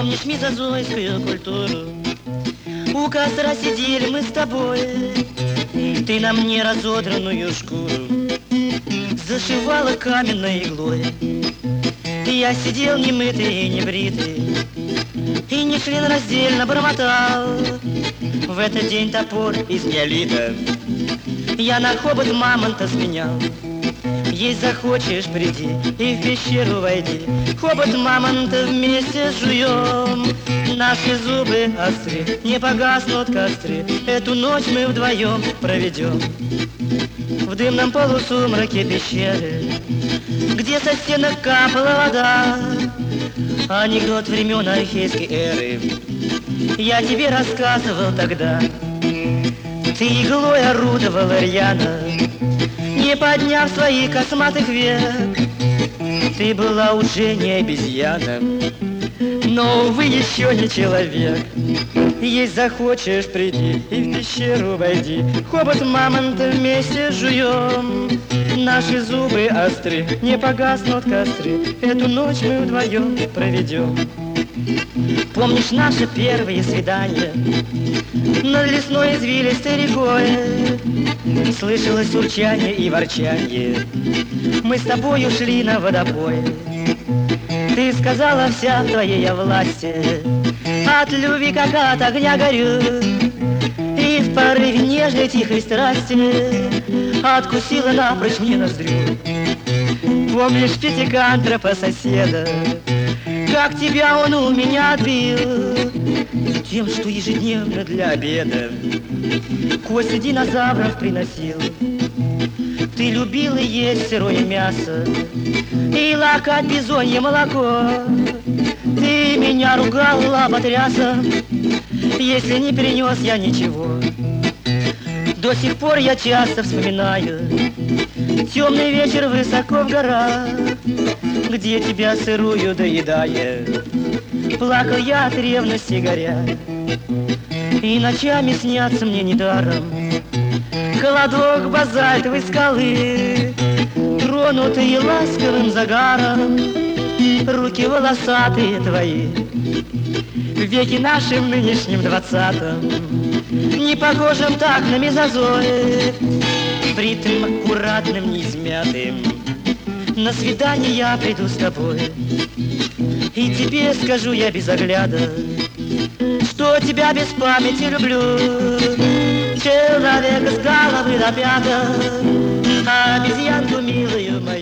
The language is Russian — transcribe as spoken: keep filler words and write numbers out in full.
Помнишь мезозойскую культуру? У костра сидели мы с тобой, ты на мне разодранную шкуру зашивала каменной иглой. Я сидел немытый и небритый, и не членораздельно бормотал. В этот день топор из неолита я на хобот мамонта сменял. Есть захочешь, приди и в пещеру войди, хобот мамонта вместе жуем. Наши зубы остры, не погаснут костры, эту ночь мы вдвоем проведем. В дымном полусумраке пещеры, где со стенок капала вода, анекдот времен архейской эры я тебе рассказывал тогда. Ты иглой орудовала рьяно, не подняв своих косматых век. Ты была уже не обезьяна, но, увы, еще не человек. Есть захочешь, приди и в пещеру войди, хобот мамонта вместе жуем. Наши зубы остры, не погаснут костры, эту ночь мы вдвоем проведем. Помнишь наше первое свидание над лесной извилистой рекой? Слышалось урчание и ворчанье, мы с тобой ушли на водопой. Ты сказала, вся в твоей я власти, от любви как от огня горю, и в порыве нежной тихой страсти откусила напрочь мне ноздрю. Помнишь пятикантропа соседа, как тебя он у меня отбил тем, что ежедневно для обеда кости динозавров приносил. Ты любила есть сырое мясо и лакать бизонье молоко. Ты меня ругал лоботрясом, если не перенес я ничего. До сих пор я часто вспоминаю темный вечер высоко в горах, где тебя сырую доедая плакал я от ревности горя. И ночами снятся мне недаром холодок базальтовой скалы, тронутые ласковым загаром руки волосатые твои. Веки нашим нынешним двадцатым, не похожим так на мезозой, бритым, аккуратным, неизмятым, на свидание я приду с тобой. И тебе скажу я без огляда, что тебя без памяти люблю. Человека с головы до пяток, а обезьянку милую мою